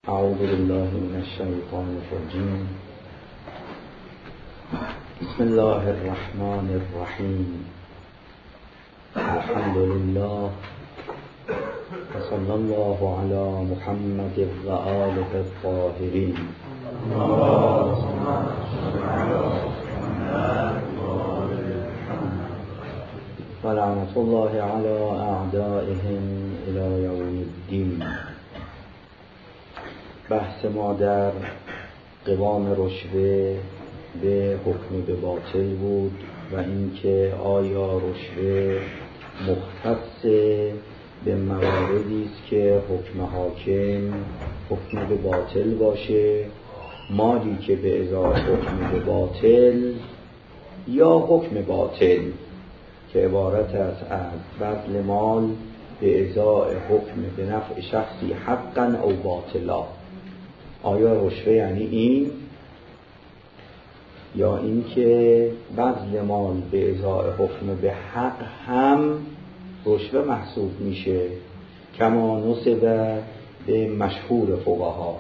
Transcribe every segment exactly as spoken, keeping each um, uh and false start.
اعوذ بالله من الشیطان الرجیم. بسم الله الرحمن الرحیم. الحمد لله و صلی الله علی محمد و آله الطاهرین. و لعنت الله علی اعدائهم الی یوم الدین. بحث ما در قوام رشوه به حکم به باطل بود و اینکه آیا رشوه مختص به مواردی است که حکم حاکم حکم به باطل باشه، مالی که به ازای حکم به باطل یا حکم باطل که عبارت است از بذل مال به ازای حکم به نفع شخصی حقا او باطلا. آیا رشوه یعنی این، یا این که بذل مال به ازای حکم به حق هم رشوه محسوب میشه، کما نسب به مشهور فقها.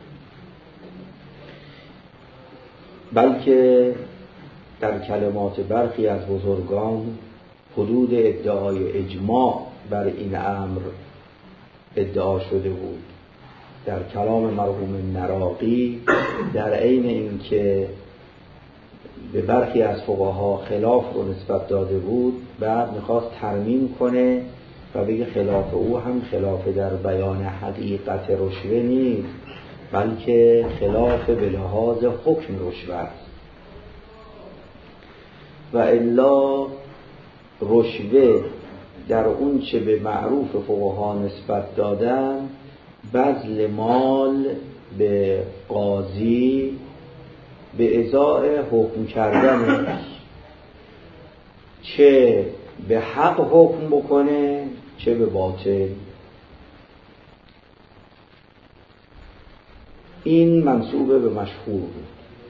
بلکه در کلمات برخی از بزرگان حدود ادعای اجماع بر این امر ادعا شده بود. در کلام مرحوم نراقی در عین اینکه به برخی از فقها خلاف رو نسبت داده بود، بعد میخواست ترمیم کنه و بگه خلاف او هم خلاف در بیان حقیقت رشوه نیست، بلکه خلاف به لحاظ حکم رشوه است. و الا رشوه در اون چه به معروف فقها نسبت دادن، بذل مال به قاضی به ازای حکم کردن، چه به حق حکم بکنه چه به باطل. این منسوبه به مشهور بود.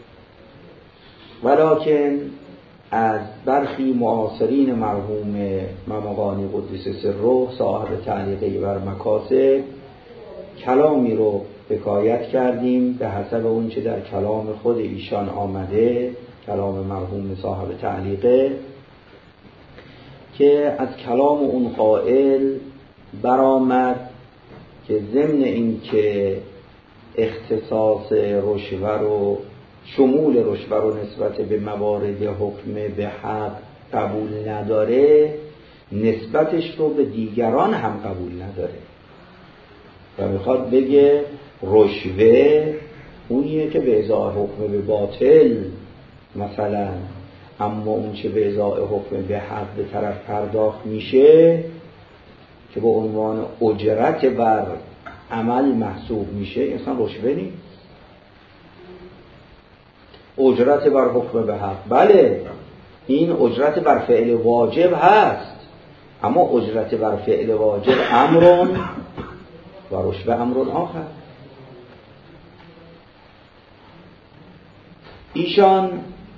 ولکن از برخی معاصرین مرحوم ممقانی قدس سره صاحب تعلیقه بر مکاسب کلامی رو حکایت کردیم به حسب اون چه در کلام خود ایشان آمده، کلام مرحوم صاحب تعلیقه، که از کلام اون قائل برآمد که ضمن این که اختصاص رشوه رو، شمول رشوه رو نسبت به موارد حکم به حق قبول نداره، نسبتش رو به دیگران هم قبول نداره و میخواد بگه رشوه اونیه که به ازای حکم به باطل مثلا، اما اون چه به ازای حکم به حق به طرف پرداخت میشه که به عنوان اجرت بر عمل محسوب میشه، اصلا رشوه نیست. اجرت بر حکم به حق، بله این اجرت بر فعل واجب هست، اما اجرت بر فعل واجب امرون و رشوه امرون آخر. ایشان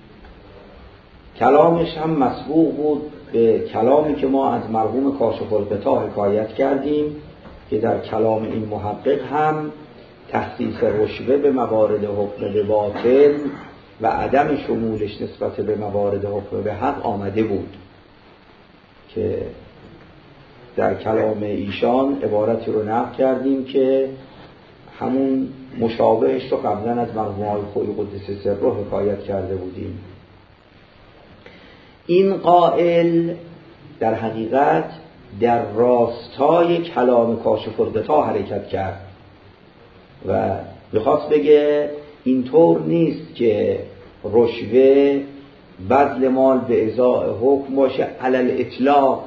کلامش هم مسبوق بود به کلامی که ما از مرحوم کاشف الغطا حکایت کردیم که در کلام این محقق هم تخصیص رشوه به موارد حکم به باطل و عدم شمولش نسبت به موارد حکم به حق آمده بود، که در کلام ایشان عبارتی رو نقل کردیم که همون مشابهش رو قبلا از مرحوم آقای خویی قدس سره حکایت کرده بودیم. این قائل در حقیقت در راستای کلام کاشف الغطا حرکت کرد و میخواست بگه اینطور نیست که رشوه بذل مال به ازای حکم باشه علل اطلاق،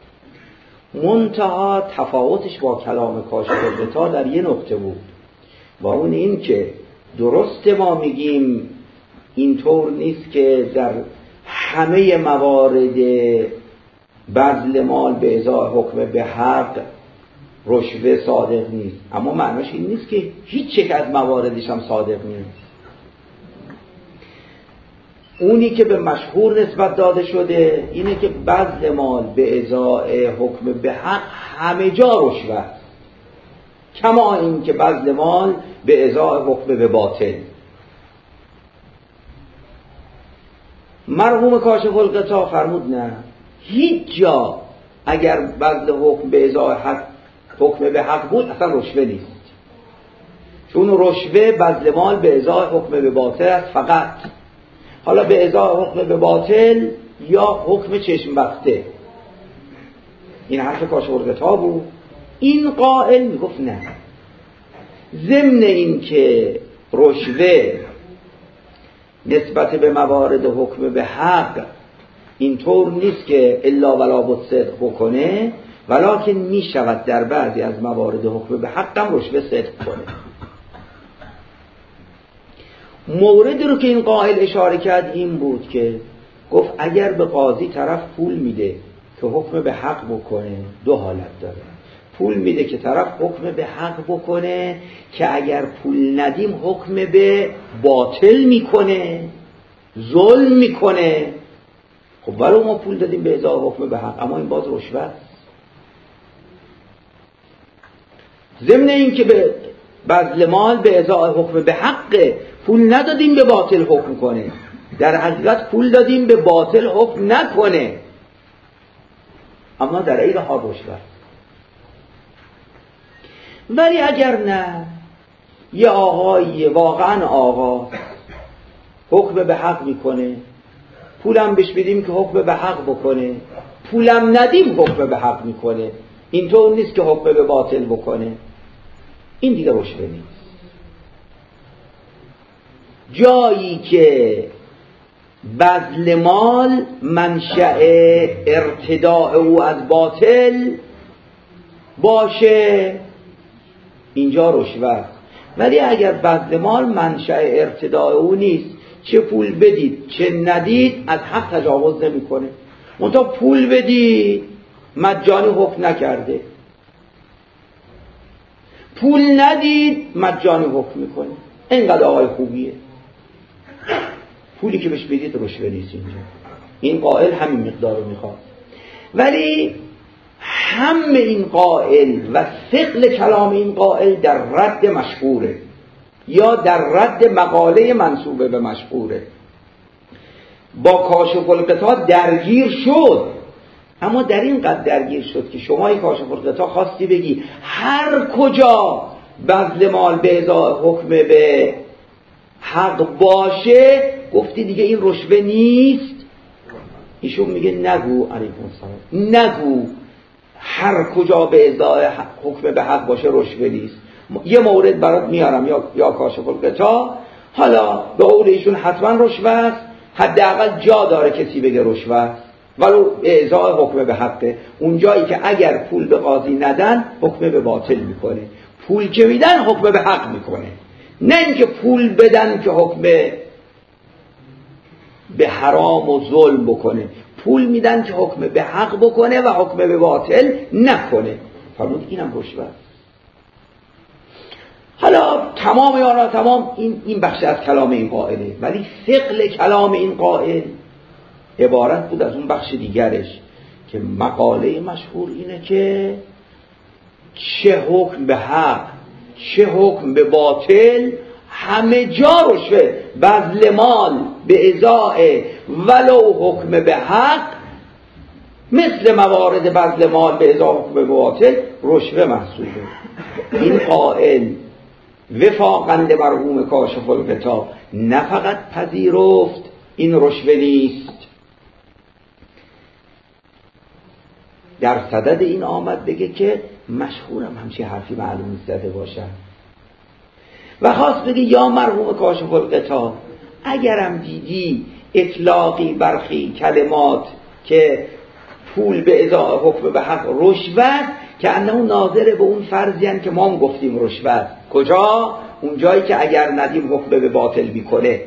منتها تفاوتش با کلام کاشف الغطا در یه نقطه بود و اون این که درست ما میگیم اینطور نیست که در همه موارد بذل مال به ازای حکم به حق رشوه صادق نیست، اما معنیش این نیست که هیچ یک از مواردش هم صادق نیست. اونی که به مشهور نسبت داده شده اینه که بذل مال به ازای حکم به حق همه جا رشوه است، کما این که بذل مال به ازای حکم به باطل. مرحوم کاشف الغطا فرمود نه، هیچ جا اگر بذل حکم به ازای حق حکم به حق بود اصلا رشوه نیست، چون رشوه بذل مال به ازای حکم به باطل است فقط. حالا به ازای حکم به باطل یا حکم چشم بسته، این حرف کاشف الغطا بود. این قائل میگفت نه، ضمن این که رشوه نسبت به موارد حکم به حق اینطور نیست که الا ولا بالصدق بکنه، ولکن می شود در بعضی از موارد حکم به حق هم رشوه صدق کنه. موردی رو که این قائل اشاره کرد این بود که گفت اگر به قاضی طرف پول میده که حکم به حق بکنه، دو حالت داره. پول میده که طرف حکم به حق بکنه که اگر پول ندیم حکم به باطل میکنه، ظلم میکنه. خب ولو ما پول دادیم به ازای حکم به حق، اما این باز رشوه است. ضمن این که به بذل مال به ازای حکم به حق، پول ندادیم به باطل حکم کنه، در حقیقت پول دادیم به باطل حکم نکنه، اما در این حال رشوه است. ولی اگر نه، یه آقایی واقعا آقا حکم به حق میکنه، پولم بهش بدیم که حکم به حق بکنه، پولم ندیم حکم به حق میکنه، اینطور نیست که حکم به باطل بکنه، این دیگه رشوه نیست. جایی که بذل مال منشأ ارتداء او از باطل باشه، اینجا رشوه است. ولی اگر بذل مال منشأ ارتداء او نیست، چه پول بدید چه ندید از حق تجاوز نمی کنه. منتها پول بدید مجانی حکم نکرده، پول ندید مجانی حکم میکنه. اینقدر آقای خوبیه. پولی که بهش بدید رشوه نیست اینجا. این قائل همین مقدار رو میخواد. ولی هم این قائل و ثقل کلام این قائل در رد مشهوره یا در رد مقاله منسوبه به مشهوره. با کاشف الغطا درگیر شد، اما در این قدر درگیر شد که شما این کاشف الغطا خواستی بگی هر کجا بذل مال به ازای حکم به حق باشه، گفتی دیگه این رشوه نیست. ایشون میگه نگو، علیکم السلام، نگو هر کجا به ازای حکم به حق باشه رشوه نیست. یه مورد برات میارم یا یا کاشف الغطا، حالا به قول ایشون حتما رشوه است، حداقل جا داره کسی بگه رشوه است، ولو به ازای حکم به حقه. اون جایی که اگر پول به قاضی ندن حکم به باطل میکنه، پول که میدن حکم به حق میکنه. نه اینکه پول بدن که حکم به حرام و ظلم بکنه، پول میدن که حکم به حق بکنه و حکم به باطل نکنه. فرمود اینم رشوه است. حالا تمام یا تمام این این بخش از کلام این قائله، ولی ثقل کلام این قائل عبارت بود از اون بخش دیگرش که مقاله مشهور اینه که چه حکم به حق چه حکم به باطل همه جا رشوه. بذل مال به ازای ولو حکم به حق، مثل موارد بذل مال به ازای حکم به باطل رشوه محسوبه. این قائل وفاقند مرحوم کاشف الغطا نه فقط پذیرفت این رشوه نیست، در صدد این آمد بگه که مشهورم همچی حرفی معلوم نیست زده باشم، و خواست بگه یا مرحوم کاشف الغطا اگرم دیدی اطلاقی برخی کلمات که پول به ازای حکم به حق رشوه، که انه ناظر به اون فرضی که ما هم گفتیم رشوه. کجا؟ اون جایی که اگر ندیم حکم به باطل میکنه.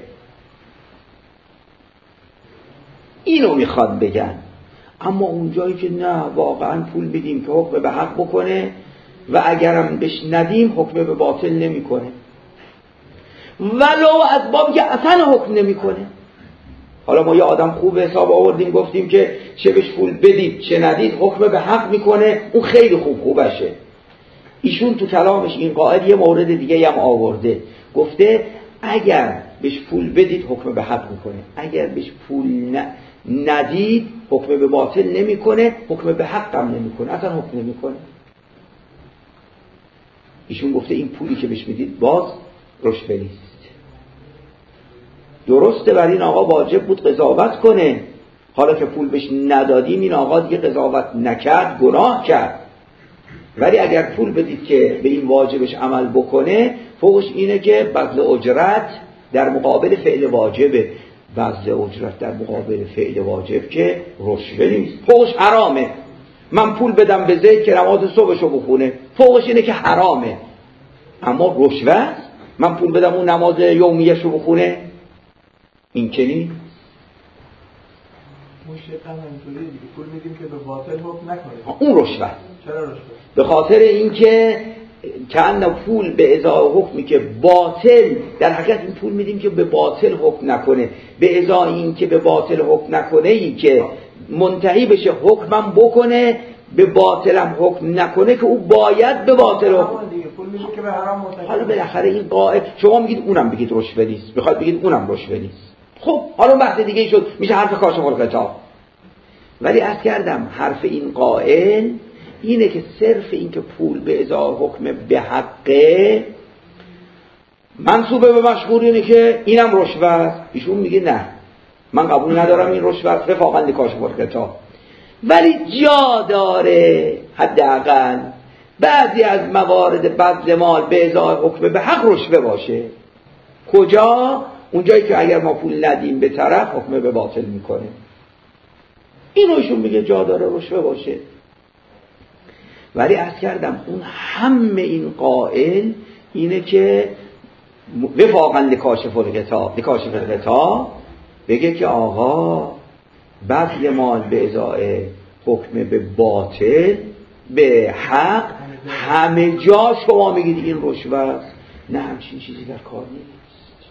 اینو میخواد بگن. اما اون جایی که نه واقعا پول بدیم که حکم به حق بکنه و اگرم بهش ندیم حکم به باطل نمیکنه، ولو از بابی که اصلا حکم نمیکنه. حالا ما یه آدم خوب حساب آوردیم گفتیم که چه بهش پول بدید چه ندید حکم به حق میکنه، اون خیلی خوب خوبشه. ایشون تو کلامش این قائل یه مورد دیگه هم آورده، گفته اگر بهش پول بدید حکم به حق میکنه، اگر بهش پول ن... ندید حکم به باطل نمیکنه، حکم به حق هم نمیکنه، اصلا حکم نمیکنه. ایشون گفته این پولی که بهش میدید باز رشوه نیست. درسته بر این آقا واجب بود قضاوت کنه، حالا که پول بهش ندادیم این آقا دیگه قضاوت نکرد، گناه کرد. ولی اگر پول بدید که به این واجبش عمل بکنه، فوقش اینه که بذل اجرت در مقابل فعل واجبه. بذل اجرت در مقابل فعل واجب که رشوه نیست، فوقش حرامه. من پول بدم به زید که نماز صبحشو بخونه، فوقش اینه که حرامه. اما رشوه است من پول بدم اون نماز یومیه‌شو بخونه، این که نیست. مشکل همینطوری دیگه، پول میدیم که به باطل حکم نکنه، اون رشوه. چرا رشوه؟ به خاطر اینکه کأن پول به ازای حکمی که باطل، در حقیقت این پول میدیم که به باطل حکم نکنه، به ازای این که به باطل حکم نکنه این که منتهی بشه حکمم بکنه، به باطلم حکم نکنه که او باید به باطل حکم دیگه. پول میدیم که به حرام منتهی. حالا بالاخره این قائل، شما میگید اونم بگید رشوه نیست، میخواد بگید اونم رشوه نیست. خب حالا بحث دیگه شد، میشه حرف کاشف الغطا. ولی عرض کردم حرف این قائل اینه که صرف این که پول به ازای حکم به حقه منصوبه به مشهور، اینه که اینم رشوه است. ایشون میگه نه، من قبول ندارم این رشوه است، رفاقا لکاشف الغطا. ولی جا داره حداقل بعضی از موارد بذل مال به ازای حکم به حق رشوه باشه. کجا؟ اونجایی که اگر ما پول ندیم به طرف حکم به باطل میکنه. اینو ایشون میگه جا داره رشوه باشه. ولی عرض کردم اون همه این قائل اینه که وفاقا لکاشف الغطا، لکاشف الغطا بگه که آقا بذل مال به ازای حکم به باطل به حق همه جا شما میگید این رشوه است. نه، همچین چیزی در کار نیست.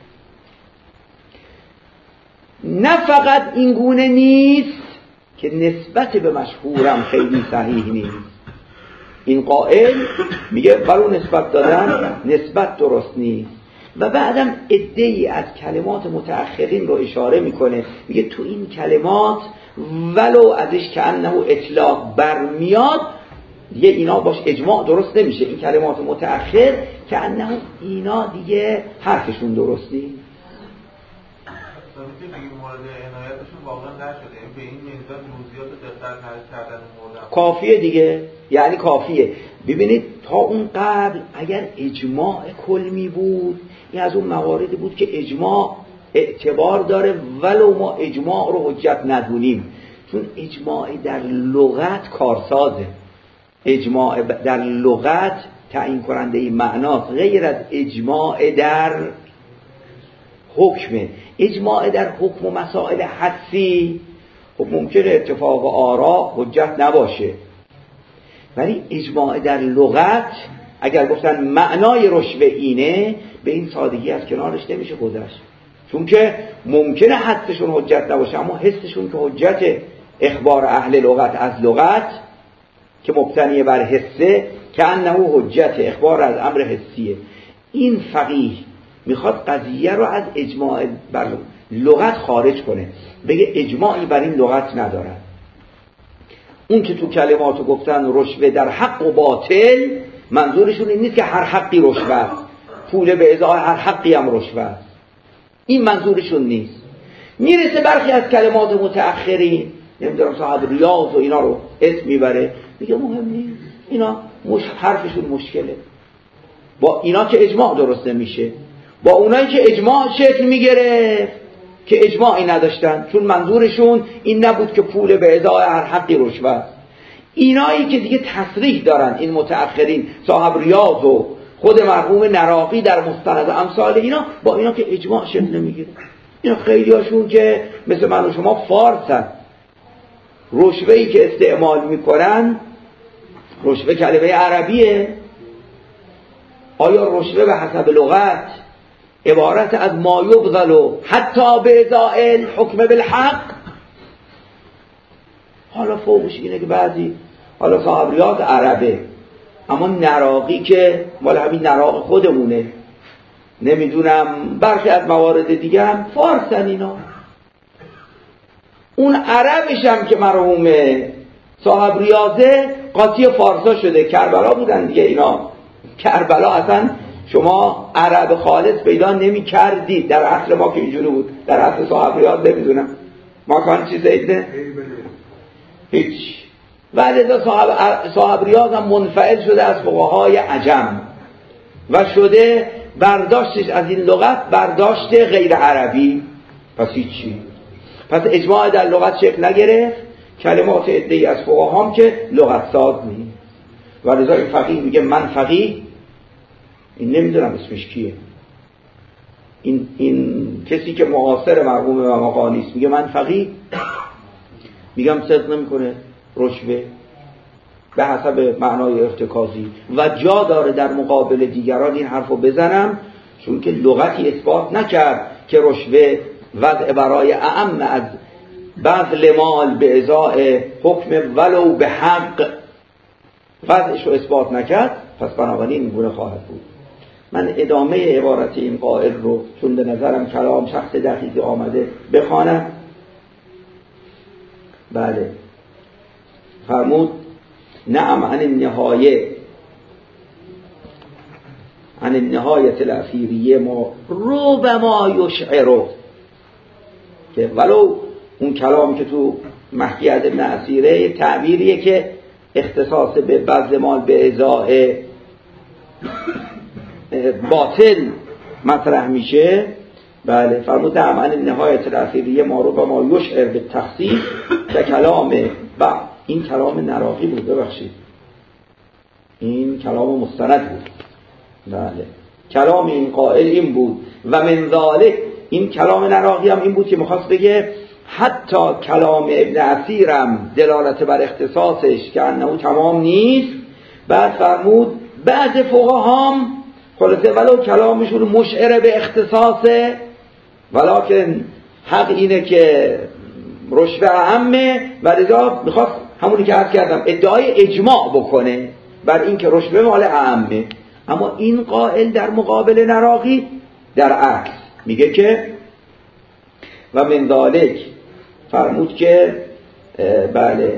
نه فقط این گونه نیست که نسبت به مشهورم خیلی صحیح نیست. این قائل میگه برای نسبت دادن نسبت درست نیست. و بعدم عده‌ای از کلمات متأخرین رو اشاره میکنه، میگه تو این کلمات ولو ازش که انه اطلاق برمیاد دیگه اینا باش اجماع درست نمیشه. این کلمات متأخر که انه اینا دیگه حرفشون درست نیست. به این مقدار جزئیات دقت کردن مورد کافیه دیگه، یعنی کافیه. ببینید تا اون قبل اگر اجماع کلمی بود، این از اون مواردی بود که اجماع اعتبار داره ولو ما اجماع رو حجت ندونیم، چون اجماع در لغت کارسازه. اجماع در لغت تعیین کننده این معناست، غیر از اجماع در حکمه. اجماع در حکم و مسائل حدسی خب ممکنه اتفاق آرا حجت نباشه، ولی اجماع در لغت اگر گفتن معنای رشوه اینه، به این سادگی از کنارش نمیشه گذشت، چون که ممکنه حدسشون حجت نباشه اما حسشون که حجت. اخبار اهل لغت از لغت که مبتنی بر حسه که انه حجت، اخبار از امر حسیه. این فقیه میخواد قضیه رو از اجماع بر لغت خارج کنه، بگه اجماعی بر این لغت ندارن. اون که تو کلماتو گفتن رشوه در حق و باطل، منظورشون این نیست که هر حقی رشوه است، پول به ازای هر حقی هم رشوه است، این منظورشون نیست. میرسه برخی از کلمات متأخرین، نمیدونم صاحب ریاض و اینا رو اسم میبره، میگه مهم نیست، اینا مش حرفشون مشکله، با اینا که اجماع درست نمیشه، با اونایی که اجماع شکل میگیره که اجماعی نداشتن، چون منظورشون این نبود که پول به ازای هر حقی رشوه است. اینایی که دیگه تصریح دارن، این متأخرین صاحب ریاض و خود مرحوم نراقی در مستند امثال اینا، با اینا که اجماع شکل نمیگیره. اینا خیلی هاشون که مثل من و شما فارسن، رشوه‌ای که استعمال میکنن رشوه کلمه عربیه. آیا رشوه به حسب لغت عبارت از ما یبذل حتی به ازای حکم بالحق؟ حالا فوقش اینه که بعضی حالا صاحب ریاض عربه اما نراقی که مال همین نراق خودمونه، نمیدونم برخی از موارد دیگه هم فارسن اینا. اون عربش هم که مرحوم صاحب ریاضه قاطی فارسا شده، کربلا بودن دیگه اینا. کربلا اصلا شما عرب خالص پیدا نمی کردید در عصر ما که اینجوری بود، در عصر صاحب ریاض نمیدونم ما کان چیز ایده هیچ. ولی صاحب, صاحب ریاض هم منفعل شده از فقهای عجم و شده برداشتش از این لغت برداشت غیر عربی. پس هیچی، پس اجماع در لغت شکل نگرفت، کلمات عده‌ای از فقها هم که لغت ساز نیست. و لذا این فقیه میگه من فقیه، این نمیدونم اسمش کیه، این, این کسی که معاصر مرحوم مقانی است میگه من فقیه، میگم صدق نمیکنه، رشوه به حسب معنای ارتکازی و جا داره در مقابل دیگران این حرفو بزنم، چون که لغتی اثبات نکرد که رشوه وضع برای اعم از بذل مال به ازای حکم ولو به حق وضعش رو اثبات نکرد، پس بنابراین این گونه خواهد بود. من ادامه عبارت این قائل رو چون به نظرم کلام شخص دقیقی آمده بخوانم. بله فرمود نعم عن النهایه عن النهایت الاخیریه ما ربما یشعرو، که ولو اون کلام که تو محکی از ابن اسیره تعبیریه که اختصاص به بذل مال به ازای باطل مطرح میشه. بله فرمود نعم عن النهایت الاخیریه ما ربما یشعر به تخصیص، که کلام و این کلام نراقی بود، ببخشید این کلام مستند بود. بله کلام این قائل این بود و من ذالک، این کلام نراقی هم این بود که میخواست بگه حتی کلام ابن اسیرم دلالت بر اختصاصش که انه تمام نیست. بعد فرمود بعض فقهام خلاصه ولو کلامشون مشعر به اختصاصه، ولکن حق اینه که رشوه اهمه و لذا میخواست همونی که عرض کردم ادعای اجماع بکنه بر این که رشوه مال اهمه. اما این قائل در مقابل نراقی در عکس میگه که و من ذالک فرمود که بله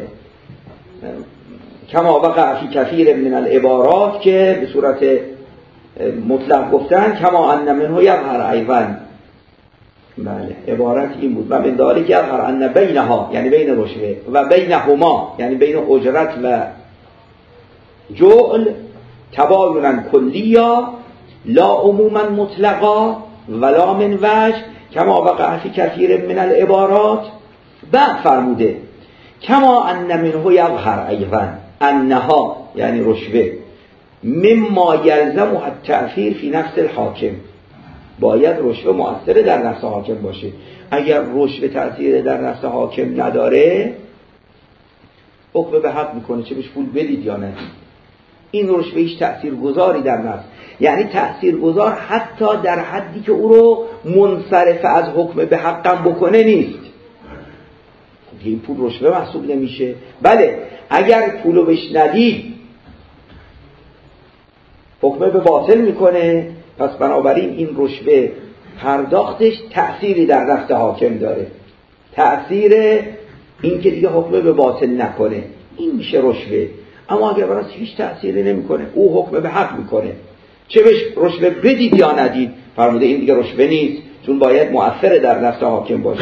کما وقع فی کثیر من العبارات، که به صورت مطلق گفتن کما ان منه یظهر ایضا. بله عبارت این بود و من ذالک یظهر ان بینها یعنی بین رشوه و بینهما یعنی بین اجرت و جعل تبایناً کلیا لا عموما مطلقا ولا من وجه کما وقع فی کثیر من العبارات. بعد فرموده کما ان منه یظهر ایضا انها یعنی رشوه مما یلزم التأثیر فی نفس الحاکم، باید رشوه مؤثر در نفس حاکم باشه. اگر رشوه تأثیر در نفس حاکم نداره حکم به حق میکنه، چه بهش پول بدید یا نه. این رشوه هیچ تأثیر گذاری در نفس، یعنی تأثیر گذار حتی در حدی که او رو منصرف از حکم به حقم بکنه نیست. این پول رشوه محسوب نمیشه. بله اگر پولو بهش ندید حکم به باطل میکنه، پس بنابراین این رشوه پرداختش تأثیری در نفس حاکم داره، تأثیر این که دیگه حکم به باطل نکنه، این میشه رشوه. اما اگر براش هیچ تأثیری نمیکنه او حکم به حق میکنه، چه بهش رشوه بدید یا ندید، فرموده این دیگه رشوه نیست، چون باید مؤثر در نفس حاکم باشه.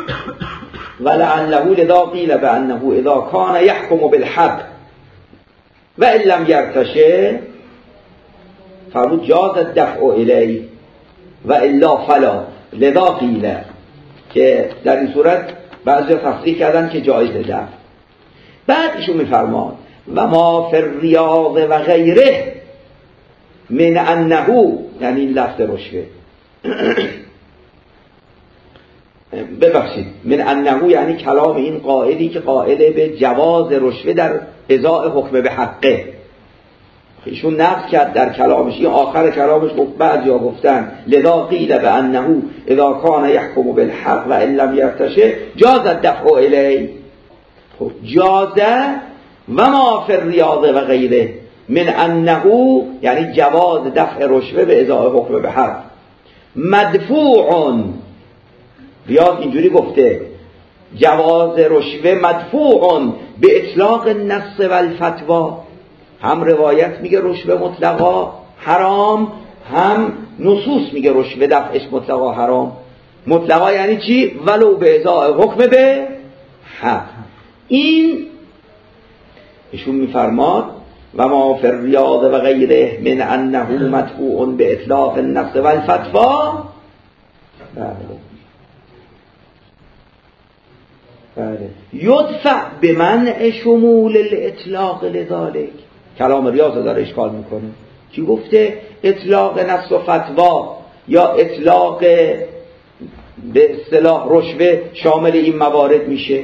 ولعله لذا قیل بانه اذا کان یحکم بالحق و ان لم یرتشه فرمود جاز الدفع الیه و الا فلا. لذا قیل که در این صورت بعضی تصریح کردن که جایز دفع. بعد ایشون میفرماد و ما فی الریاض و غیره من انه، یعنی این لفظ رشوه ببخشید من انه یعنی کلام این قائلی که قائل به جواز رشوه در ازاء حکم به حقه. ایشون نقص کرد در کلامش، این آخر کلامش گفت بعضیا گفتن لذا قیل بانه اذا کان یحکم بالحق و ان لم یرتشه جاز الدفع الیه. خب جازه و ما فی الریاض و غیره، من انه یعنی جواز دفع رشوه به ازای حکم به حق مدفوع، ریاض اینجوری گفته جواز رشوه مدفوع به اطلاق النص و الفتوا، هم روایت میگه رشوه مطلقا حرام، هم نصوص میگه رشوه دفعش مطلقا حرام. مطلقا یعنی چی؟ ولو به ازای حکم به حق. این ایشون میفرماد و ما فی الریاض و غیره من انه مدفوع به اطلاق النص و الفتوا. بله بله یدفع به منع شمول الاطلاق لذالک. کلام ریاض داره اشکال میکنه. کی گفته اطلاق نص و فتوا یا اطلاق به اصطلاح رشوه شامل این موارد میشه؟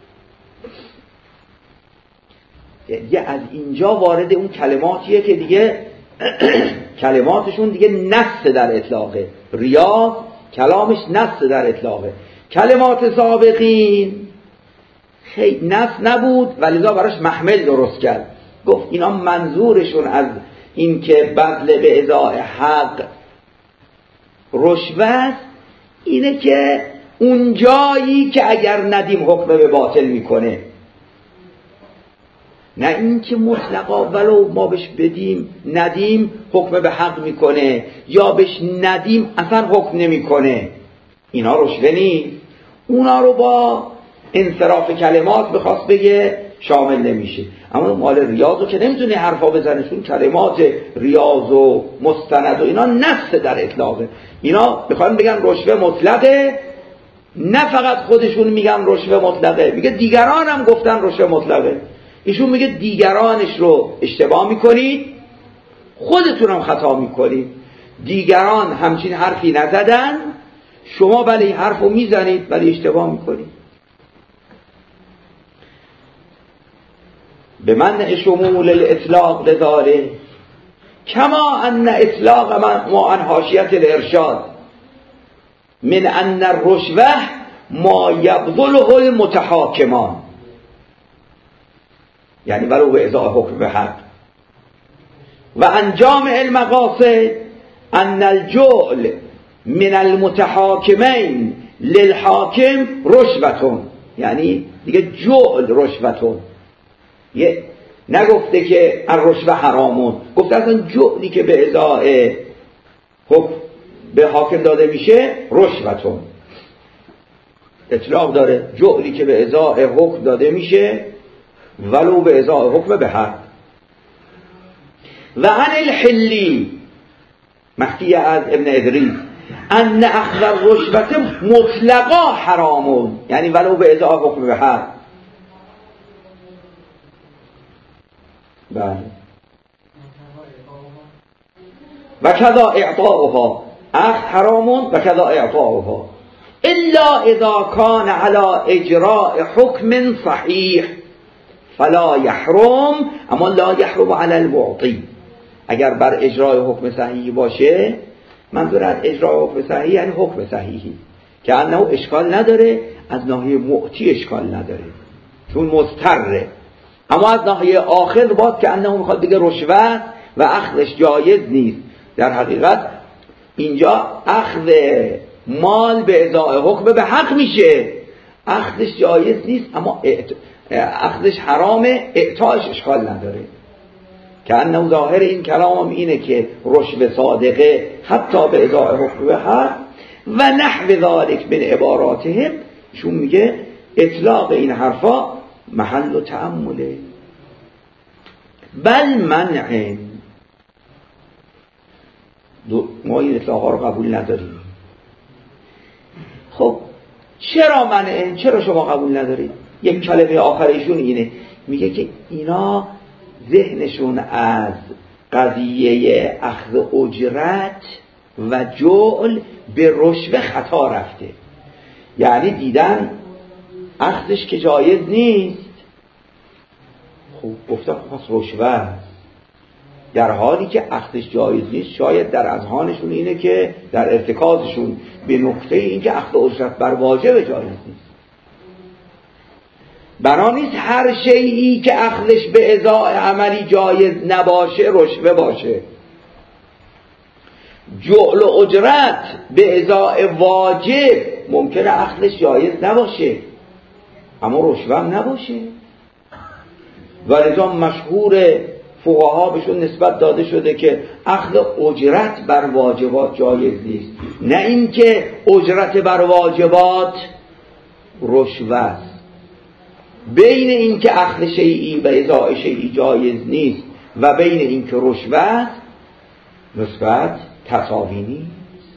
دیگه از اینجا وارد اون کلماتیه که دیگه کلماتشون دیگه نص در اطلاقه. ریاض کلامش نص در اطلاقه. کلمات سابقین خیلی نص نبود ولذا براش محمل درست کرد. گفت اینا منظورشون از این که بذل به ازای حق رشوه اینه که اون جایی که اگر ندیم حکم به باطل میکنه، نه این که مطلقا ولو ما بهش بدیم ندیم حکم به حق میکنه یا بهش ندیم اصلا حکم نمیکنه. اینا رشوه نیست. اونا رو با انصراف کلمات بخواست بگه شامل نمیشه. اما مال ریاض رو که نمیتونه حرفا بزنه، چون کلمات ریاض و مستند و اینا نفس در اطلاقه. اینا میخوان بگن رشوه مطلقه، نه فقط خودشون میگن رشوه مطلقه، میگه دیگران هم گفتن رشوه مطلقه. ایشون میگه دیگرانش رو اشتباه میکنید، خودتون هم خطا میکنید. دیگران همچین حرفی نزدن، شما بله این حرف رو میزنید ولی اشتباه میکنید. به منع شمول الاطلاق لذاره کما ان اطلاق من ما عن حاشیت الارشاد من ان الرشوه ما یبذله المتحاکمان، یعنی ولو به ازای حکم به حق. و انجام المقاصد ان الجعل من المتحاکمین للحاکم رشوتون، یعنی دیگه جعل رشوتون. یه نگفته که الرشوه حرامون، گفته اصلا جعلی که به ازای حکم به حاکم داده میشه رشوتون. اطلاق داره جعلی که به ازای حکم داده میشه ولو به ازای حکم به حق. و عن الحلی محکیه از ابن ادریس ان اخذ الرشوه مطلقا حرامون، یعنی ولو به ازای حکم به حق. بله. و کذا اعطاؤها اخذ حرامون و کذا اعطاؤها الا اذا کان علی اجراء حکم صحیح فلا یحرم، اما لا یحرم علی المعطی. اگر بر اجرای حکم صحیحی باشه، منظور از اجرای حکم صحیحی یعنی حکم صحیحی که انه اشکال نداره، از ناحیه معطی اشکال نداره چون مضطره. اما از ناحیه آخر باید که انه میخواد بگه رشوه و اخذش جایز نیست. در حقیقت اینجا اخذ مال به ازای حکم به حق میشه، اخذش جایز نیست اما اخذش حرامه، اعطاش اشکال نداره. که انه ظاهر این کلام اینه که رشوه صادقه حتی به ازای حکم به حق. و نحو ذالک من عباراتهم، شون میگه اطلاق این حرفا محل و تأمله. بل منع، ما این اطلاقها رو قبول نداریم. خب چرا منع؟ چرا شما قبول ندارید؟ یک کلمه آخرشون اینه، میگه که اینا ذهنشون از قضیه اخذ اجرت و جعل به رشوه خطا رفته. یعنی دیدن اخذش که جایز نیست، خب گفتم پس رشوه، در حالی که اخذش جایز نیست. شاید در اذهانشون اینه که در ارتکازشون به نقطه این که اخذ اجرت بر واجب جایز نیست. بنا نیست هر شیئی که اخذش به ازای عملی جایز نباشه رشوه باشه. جعل و اجرت به ازای واجب ممکنه اخذش جایز نباشه اما رشوه هم نباشه، و لذا مشهور فقها بهشون نسبت داده شده که اخذ اجرت بر واجبات جایز نیست، نه اینکه اجرت بر واجبات رشوه است. بین اینکه اخذ شیئی و ازای شیئی جایز نیست و بین اینکه رشوه است نسبت تساوی نیست.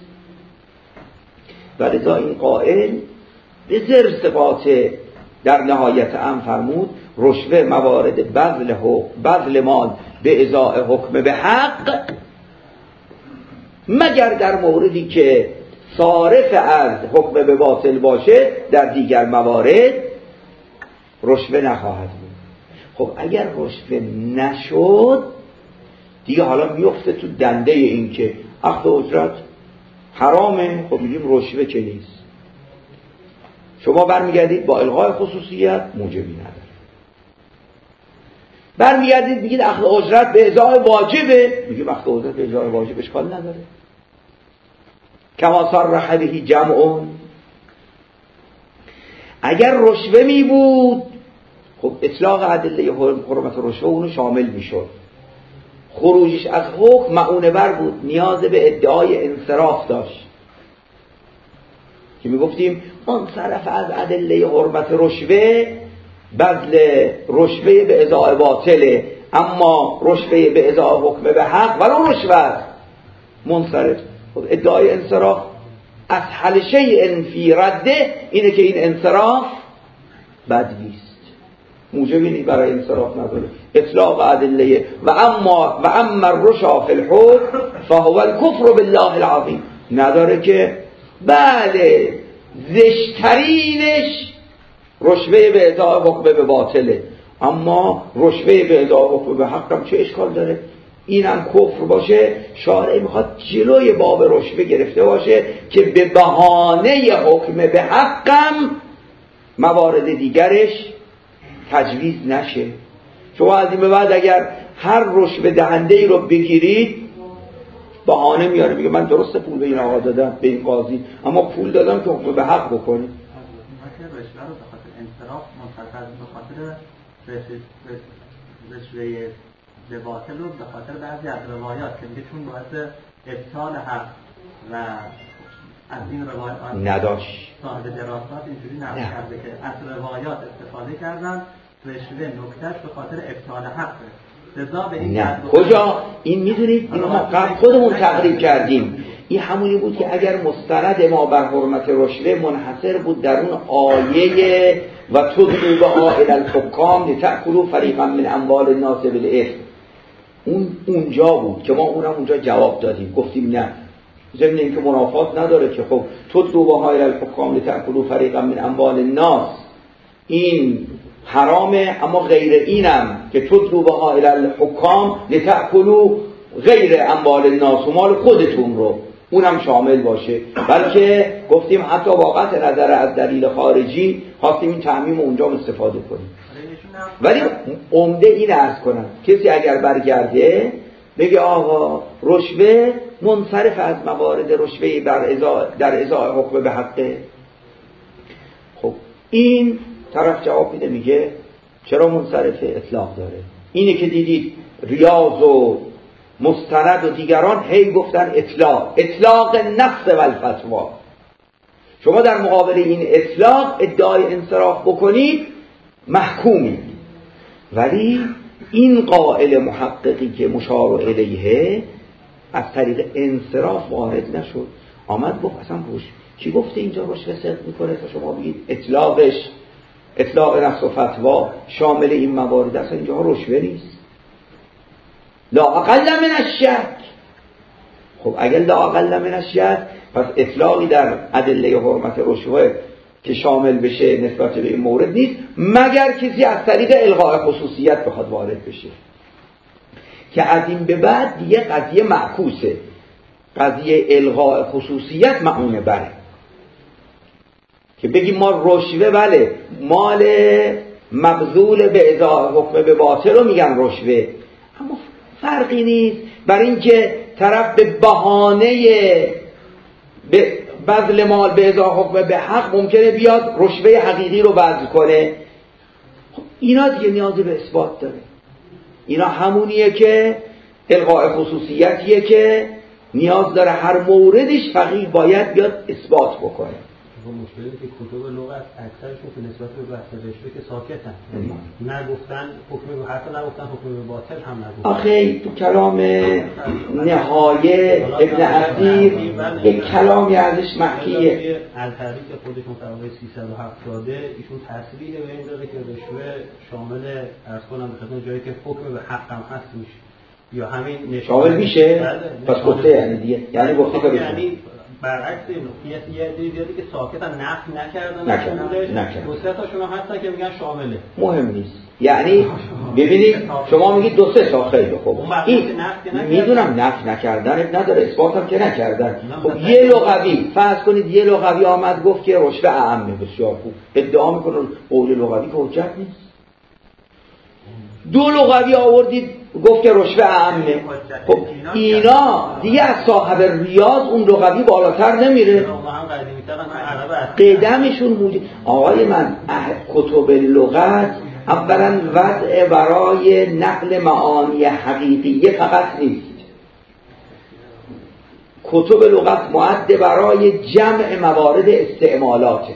و لذا این قائل به زر ثبات در نهایت ام فرمود رشوه موارد بذل حکم بذل مال به ازای حکم به حق، مگر در موردی که صارف از حکم به باطل باشه در دیگر موارد رشوه نخواهد بود. خب اگر رشوه نشد دیگه حالا میفته تو دنده این که اخذ اجرت حرامه، خب میگیم رشوه که نیست. شما برمیگردید با الغای خصوصیت موجبی نداره، برمیگردید میگید اخذ اجرت به ازای واجبه، میگیم اخذ اجرت به ازای واجب اشکال نداره. کما صرح به جمعون، اگر رشوه می بود خب اطلاق ادله حرمت رشوه اونو شامل میشد، خروجش از حکم معونه بر بود، نیاز به ادعای انصراف داشت که میگفتیم منصرف از ادله حرمت رشوه بذل رشوه به ازای باطله، اما رشوه به ازای حکم به حق ولو رشوه است منصرف. خب ادعای انصراف اسهل شیء فی رده اینه که این انصراف بدیست، موجبی نیست برای انصراف نداره. اطلاق ادله و اما و اما الرشا فی الحکم فهو الکفر بالله العظیم نداره که بله زشترینش رشوه به ازای حکم به باطله، اما رشوه به ازای حکم به حق هم چه اشکال داره؟ اینم کفر باشه. شارع میخواد جلوی باب رشوه گرفته باشه که به بهانه حکم به حقم موارد دیگرش تجویز نشه. شما از این به بعد اگر هر رشوه دهنده ای رو بگیرید بهانه میاره، میگه من درست پول به این آقا دادم به این قاضی اما پول دادم که حکم به حق بکنه. رشوه رو به خاطر انصراف منتقل به خاطر رشوه به باطل رو به خاطر بعضی از روایات که میگه چون باعث ابطال حق و از این روایات نداشت صاحب دراسات اینجوری نقل کرده که از روایات استفاده کردن رشوه نکتهش به خاطر ابطال حقه. رضا به این نه کجا این میدونید اینو ما قبل خودمون تقریب کردیم. این همونی بود که اگر مستند ما بر حرمت رشوه منحصر بود در اون آیه و تدعو بها الی الحکام لتأکلوا فریقا من اموال الناس بالاثم، اون اونجا بود که ما اونم اونجا جواب دادیم، گفتیم نه ضمن اینکه منافات نداره که خب تدعو بها الی الحکام لتأکلوا فریقا من اموال الناس این حرامه، اما غیر اینم که تدعو بها الی الحکام لتأکلوا غیر اموال الناس و مال خودتون رو اونم شامل باشه. بلکه گفتیم حتی با قطع نظر از دلیل خارجی خواستیم این تعمیم اونجا استفاده کنیم. ولی عمده این عرض کنم کسی اگر برگرده بگه آقا رشوه منصرف از موارد رشوه در ازای در ازای حکم به حقه، خب این طرف جواب میده میگه چرا منصرف؟ اطلاق داره. اینه که دیدید ریاض و مستند و دیگران هی گفتن اطلاق اطلاق نفس و الفتوا. شما در مقابل این اطلاق ادعای انصراف بکنید محکومید، ولی این قائل محققی که مشار الیه از طریق انصراف وارد نشد، آمد گفت اصلا روش کی گفته اینجا رشوه صدق میکنه تا شما بگید اطلاقش اطلاق نفس و فتوا شامل این موارد، اصلا اینجا رشوه نیست. لا اقل من الشک. خب اگر لا اقل من الشک پس اطلاقی در ادله حرمت رشوه که شامل بشه نسبت به این مورد نیست مگر کسی از طریق الغاء خصوصیت بخواد وارد بشه، که از این به بعد دیگه قضیه معکوسه، قضیه الغاء خصوصیت معونه بره که بگیم ما رشوه بله مال مبذول به ازای حکم به باطل رو میگن رشوه. اما فرقی نیست برای اینکه طرف به بهانه به بذل مال به ازای حکم به حق ممکنه بیاد رشوه حقیقی رو بذل کنه. خب اینا دیگه نیاز به اثبات داره. اینا همونیه که الغاء خصوصیتیه که نیاز داره هر موردش فقیه باید بیاد اثبات بکنه. مشکلی که کتب لغت اکثرشون که نسبت به بحث رشوه که ساکتن، نگفتن حکم به حتی نگفتن حکم به باطل هم نگفتن. آخه تو کلام نهایه ابن اثیر یک کلامی ازش محکیه. الطریق خودشون طبقه سیصد و هفتاد ایشون تصریح به این داره که رشوه شامل عرض کنم به خدمت جایی که حکم به حق هم هست میشه یا همین شامل میشه. پس گفته یعنی دیگه یعنی گفته که یعنی برعکس اینو یه دیگری که ساکتن نفی نکردن نکردن دو سه تاشون هستن که میگن شامله. مهم نیست. یعنی ببینید شما میگید دو سه تا خیلی خوب این میدونم نفی نکردن نداره اثبات هم که نکردن. خب یه لغوی فرض کنید یه لغوی آمد گفت که رشوه اعمه، بسیار خوب ادعا میکنه قول لغوی که حجت نیست. دو لغوی آوردید گفت که رشوه اعمه. خب اینا دیگه از صاحب ریاض اون لغوی بالاتر نمیره. قدمشون موجود. آقای من کتب لغت اولا وضع برای نقل معانی حقیقیه فقط نیست. کتب لغت معد برای جمع موارد استعمالاته.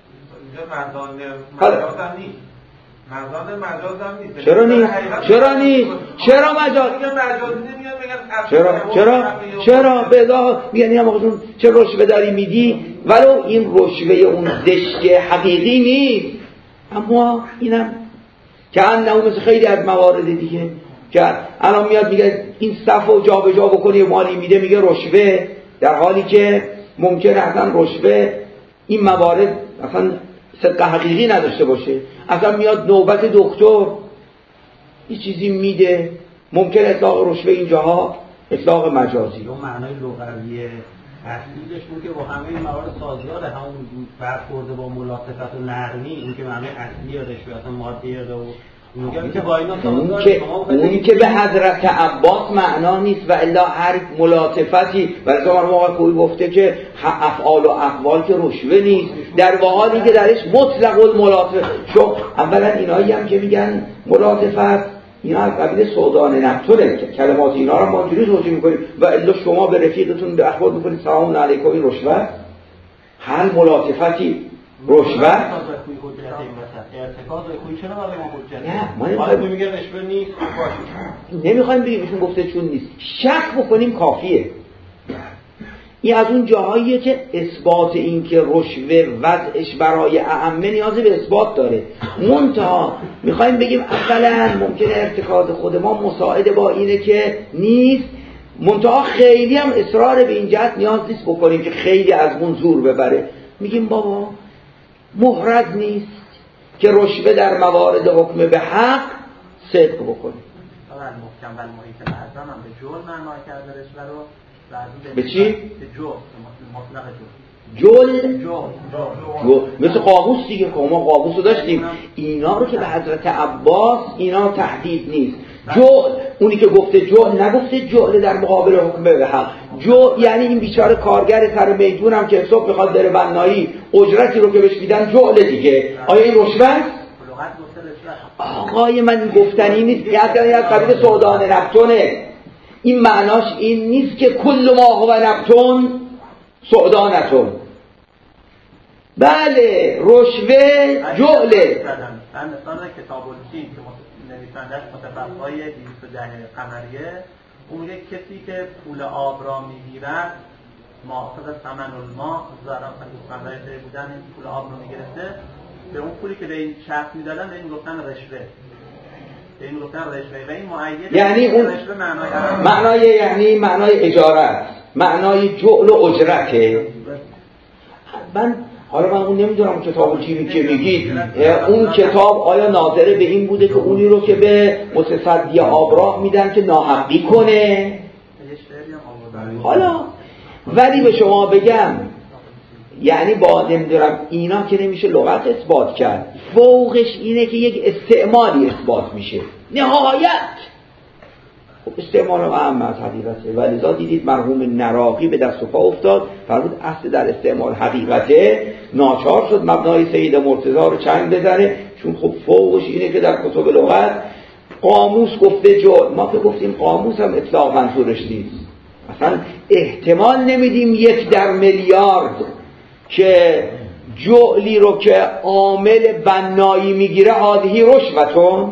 مجاز مجاز هم نیست. چرا نیست؟ چرا نیست؟ چرا مجاز؟ چرا؟ چرا؟ چرا؟ بذار میگن هم آقایون چه رشوه داری میدی؟ ولو این رشوه اون زشت حقیقی نیست. اما اینم که انه مثل خیلی از موارد دیگه که الان میاد میگه این صفو جا به جا بکنی مالی میده میگه رشوه، در حالی که ممکنه اصلا رشوه این موارد اصلا صدق حقیقی نداشته باشه. اصلا میاد نوبت دکتر یه چیزی میده، ممکن اطلاق رشوه اینجاها اطلاق مجازی. اون معنای لغوی اصلیش بود که با همه این موارد سازگاره، همون برخورده با ملاطفت و نرمی، این که معنای اصلی رشوه اصلا مادیه رو اون که با اینا اون که اون که به حضرت عباس معنا نیست و الا هر ملاطفتی ولی زمان موقع کوی گفته که افعال و اقوال که رشوه نیست، در واقعی که درش مطلق الملاطفه. شو اولا اینایی هم که میگن ملاطفت اینا از قبیل سودان نقطه که کلمات اینا رو ما اینجوری توجیه میکنیم و الا شما به رفیقتون به اخبار میکنید سلام علیکم این رشوه. هر ملاطفتی رشوه ارتکاز خوی چرا برای ما حجت؟ نه ما نمیخوایم میگه رشوه نیست نمیخوایم بگیم ایشون گفته چون نیست، شک بکنیم کافیه. این از اون جاهاییه که اثبات این که رشوه وضعش برای اعمه نیاز به اثبات داره. منتها میخوایم بگیم اولا ممکنه ارتکاز خود ما مساعده با اینه که نیست، منتها خیلی هم اصرار به این جهت نیاز نیست بکنیم که خیلی از اون زور ببره. میگیم بابا محرز نیست که رشوه در موارد حکم به حق صدق بکنیم. طبعا محکم و المحیط اعظم هم به جول معنا کرده رشوه رو به چی؟ به جول مطلق جول جول جول مثل قابوس دیگه که ما قابوس رو داشتیم. اینا رو که به حضرت عباس اینا تهدید نیست. جول اونی که گفته جول نگفته جول در مقابل حکم به حق. جول یعنی این بیچاره کارگر سر میدون هم که صبح میخواد بره بنایی اجرتی رو که بهش میدن جول دیگه. آیا این رشوه است؟ آقای من این گفتنی نیست. یعنی از قبیل سودان نبتونه. این معناش این نیست که کل ما هو نبتون سودانتون. بله رشوه جوله. من مثلا کتاب الچین که نویسندش متفقهای دویست و ده قمریه، اون میگه کسی که پول آب را میگیرد ماخذ ثمن الماء زرا قضایه بودن این پول آب رو میگرفته، به اون پولی که به این شخص میدادن به این گفتن رشوه، به این گفتن رشوه و این مؤید یعنی اون رشوه معنای معنای یعنی معنای اجارت، معنای جعل و اجرته. من حالا من اون نمیدونم کتاب چی که میگید اون کتاب آیا ناظره به این بوده که اونی رو که به متصدی آبراه میدن که ناحقی کنه؟ حالا ولی به شما بگم یعنی با نمیدونم اینا که نمیشه لغت اثبات کرد، فوقش اینه که یک استعمالی اثبات میشه نهایت. خب استعمال و اهم از حقیقته، ولذا دیدید مرحوم نراقی به دست و پا افتاد، فرمود اصل در استعمال حقیقته، ناچار شد مبنای سید مرتضی رو چنگ بزنه، چون خب فوقش اینه که در کتب لغت قاموس گفته جو، ما که گفتیم قاموس هم اطلاق منظورش نیست، مثلا احتمال نمیدیم یک در میلیارد که جعلی رو که عامل بنایی میگیره عادی رشوتون.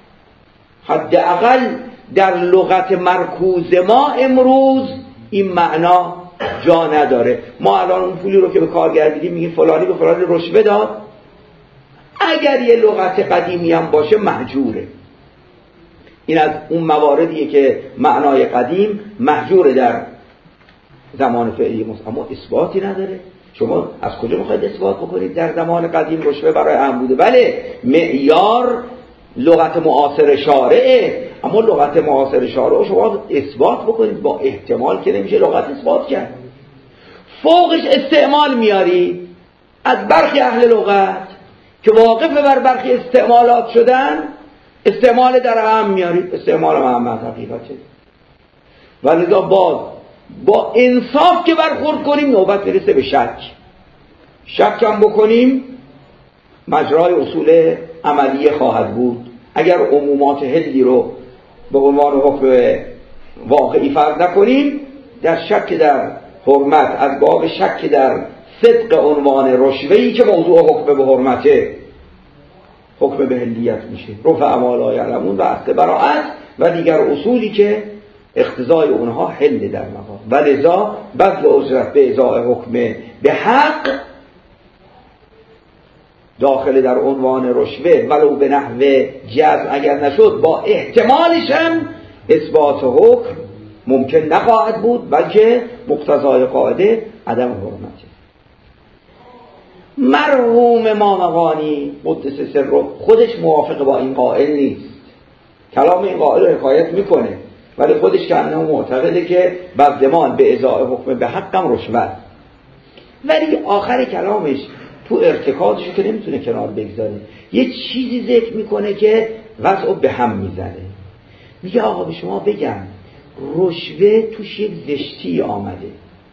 حداقل در لغت مرکوز ما امروز این معنا جا نداره. ما الان اون پولی رو که به کارگر میدیم میگیم فلانی به فلانی رشوه داد، اگر یه لغت قدیمی هم باشه مهجوره. این از اون مواردیه که معنای قدیم مهجوره در زمان فعلی ما، اما اثباتی نداره. شما از کجا میخواید اثبات بکنید در زمان قدیم رشوه برای هم بوده؟ بله معیار لغت معاصر شارعه، اما لغت معاصر شارعه شما اثبات بکنید با احتمال که نمیشه لغت اثبات کرد. فوقش استعمال میاری از برخی اهل لغت که واقف بر برخی استعمالات شدن، استعمال در هم میارید، استعمال هم از حقیقته. ولذا باز با انصاف که برخورد کنیم نوبت میرسه به شک. شک هم بکنیم مجرای اصول عملیه خواهد بود. اگر عمومات حلی رو به عنوان حکم واقعی فرض نکنیم، در شک در حرمت از باب شک در صدق عنوان رشوه‌ای که موضوع حکم به حرمته حکم به حلیت میشه، رفع ما لا یعلمون و اصل براءت و دیگر اصولی که اقتضای اونها حل در مقام. ولذا بذل اجرت به ازای حکم به حق داخل در عنوان رشوه ولو به نحو جزم اگر نشد با احتمالش هم اثبات حکم ممکن نخواهد بود، بلکه مقتضای قاعده عدم حرمته. مرحوم مامقانی قدس سره خودش موافق با این قائل نیست، کلام این قائل رو حکایت میکنه، ولی خودش که انه معتقده که بذلمان به ازای حکم به حقم رشوه، ولی آخر کلامش تو ارتکازشو که نمیتونه کنار بگذاره یه چیزی ذکر میکنه که وضعو به هم میزنه. میگه آقا به شما بگم رشوه توش یک زشتی آمده،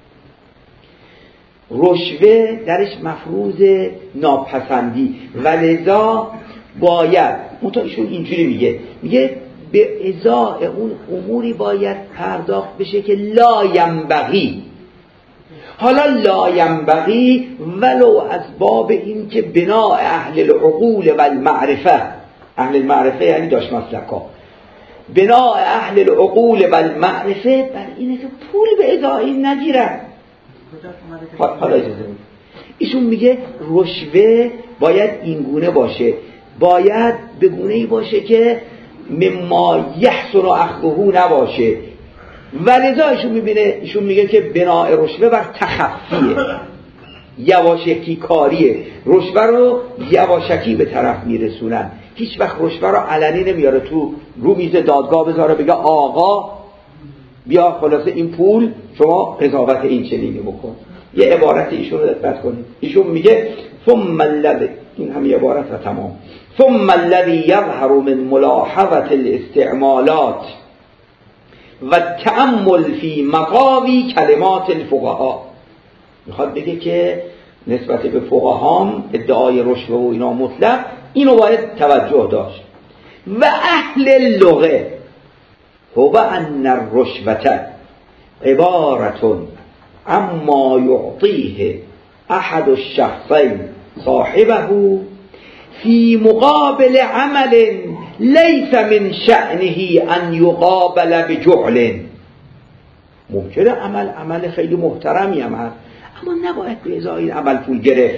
رشوه درش مفروض ناپسندی، ولذا باید متأشون اینجوری میگه میگه به ازای اون اموری باید پرداخت بشه که لا ینبغی. حالا لا ینبغی ولو از باب این که بناء اهل العقول و المعرفه، اهل المعرفه یعنی داشت مسلکا، بناء اهل العقول و المعرفه بر اینه که پول به ازایی نگیرن. حالا اجازه میده ایشون میگه رشوه باید اینگونه باشه، باید به گونه‌ای باشه که مما یحسن اخذه نباشه. ولذا ایشون میبینه ایشون میگه که بناء رشوه بر تخفیه، یواشکی کاریه، رشوه رو یواشکی به طرف میرسونن. هیچ وقت رشوه رو علنی نمیاره تو رو میز دادگاه بذاره بگه آقا بیا خلاصه این پول شما قضاوت این چنینی بکن. یه عبارت ایشون رو دقت کنید، ایشون میگه ثم الذی، این هم یه عبارت و تمام، ثم الذی یظهر من ملاحظه الاستعمالات و تأمل فی مقاوی کلمات الفقهاء. میخواد بگه که نسبت به فقهام ادعای رشوه و اینا مطلق، اینو باید توجه داشت. و اهل اللغه هو ان الرشوه عبارة اما یعطیه احد الشخصین صاحبه فی مقابل عمل لیس من شأنه ان یقابل بجعل. ممکنه عمل عمل خیلی محترمی هم هست، اما نباید به ازای عمل پول گرفت.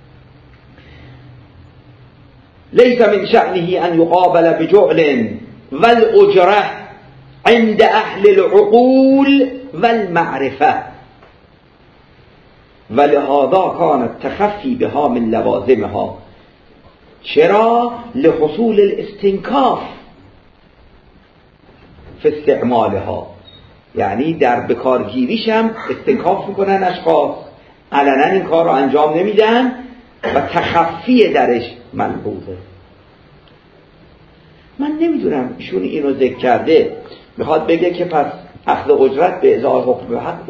لیس من شأنه ان یقابل بجعل والاجره عند اهل العقول والمعرفه ولهذا كان التخفي بها من لوازمها. چرا؟ لحصول الاستنکاف فی استعمالها، یعنی در بکارگیریش هم استنکاف میکنن اشخاص، علنا این کار رو انجام نمیدن و تخفی درش ملحوظه. من نمیدونم ایشون اینو ذکر کرده میخواد بگه که پس اخذ اجرت به ازای حکم به حق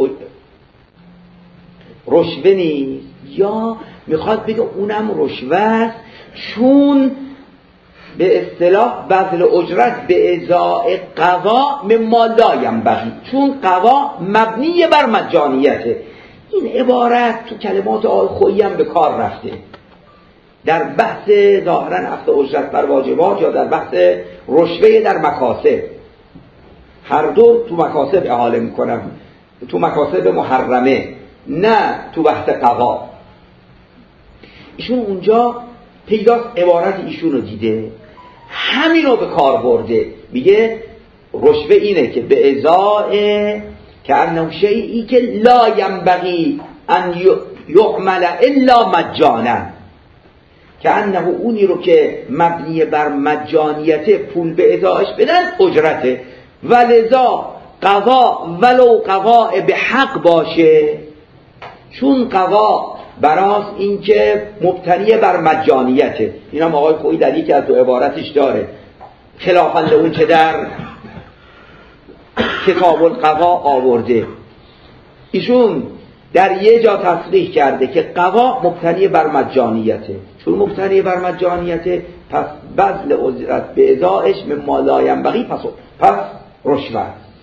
رشوه نیست، یا میخواد بگه اونم رشوه است چون به اصطلاح بذل اجرت به ازای قضا مما لا ینبغی، چون قضا مبنی بر مجانیته. این عبارت تو کلمات آقای خویی هم به کار رفته در بحث ظاهرا اخذ اجرت بر واجبات یا در بحث رشوه در مکاسب. هر دو تو مکاسب احاله میکنم، تو مکاسب محرمه، نه تو بحث قضا. ایشون اونجا پیداست عبارت ایشون رو دیده، همین رو به کار برده، میگه رشوه اینه که به ازای که انه شیئی که لا ینبغی ان یعمل الا مجانا، که انه اونی رو که مبنی بر مجانیت پول به ازایش بدن اجرته، ولذا قضا ولو قضاء به حق باشه، چون قضا براست این که مبتنی بر مجانیته. این هم آقای خویی در یکی از دو عبارتش داره، خلافاً اون که در کتاب القضا آورده. ایشون در یه جا تصریح کرده که قضا مبتنی بر مجانیته، چون مبتنی بر مجانیته پس بذل اجرت به ازایش مما لا ینبغی پس پس رشوه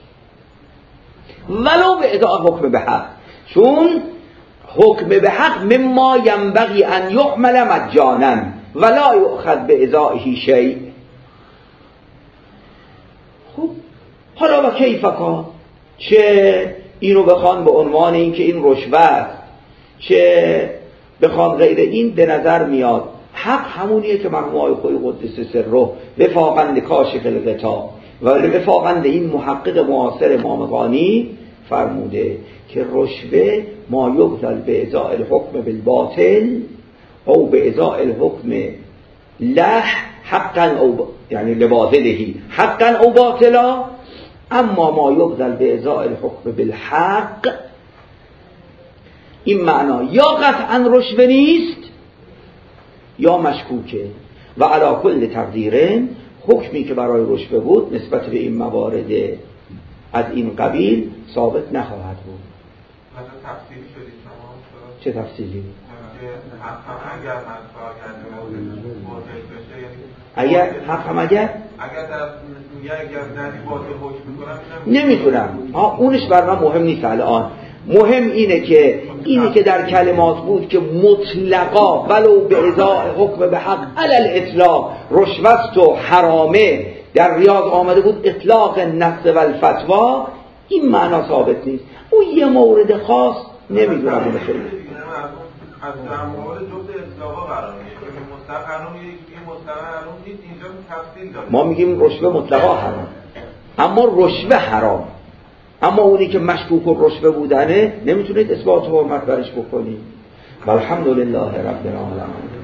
ولو به ازای حکم به حق، چون حکم به حق مما ینبغی ان یعمل مجانا ولا یؤخذ به ازایه شیء. خب حالا و کیفکا، چه اینو بخوان به عنوان این که این رشوه است، چه بخوان غیر این، به نظر میاد حق همونیه که مرحوم آقای خویی قدس سره وفاقاً لکاشف الغطا و وفاقاً این محقق معاصر امام غانی فرموده که رشوه ما یبذل به ازای الحکم بالباطل او به ازای الحکم لح حقا او ب... یعنی لباطلهی حقا او باطلا، اما ما یبذل به ازای الحکم بالحق، این معنا یا قطعا رشوه نیست یا مشکوکه. و علی کل تقدیر حکمی که برای رشوه بود نسبت به این موارد از این قبیل ثابت نخواهد بود. مثلا تفصیلی شدید شما؟ چه تفصیلی؟ اگر من کار کرده اگر حق هم اگر اگر در میگه اگر ندی باطل حکم میکنم نمیتونم، ها اونش بر من مهم نیست الان. مهم اینه که اینی که در کلمات بود که مطلقا ولو به ازای حکم به حق علل اطلاق رشوست و حرامه، در ریاض آمده بود اطلاق نقص و الفتوا، این معنا ثابت نیست. اون یه مورد خاص نمیدونم اون خیلی از در مورد جزء اطلاقا قرار میگه که مستقر میگه این مستقر نیست، اینجا تفصیل داره. ما میگیم رشوه مطلقا حرام، اما رشوه حرام، اما اونی که مشکوک و رشوه بودنه نمیتونید اثبات حرمت برش بکنید. والحمدلله رب العالمین.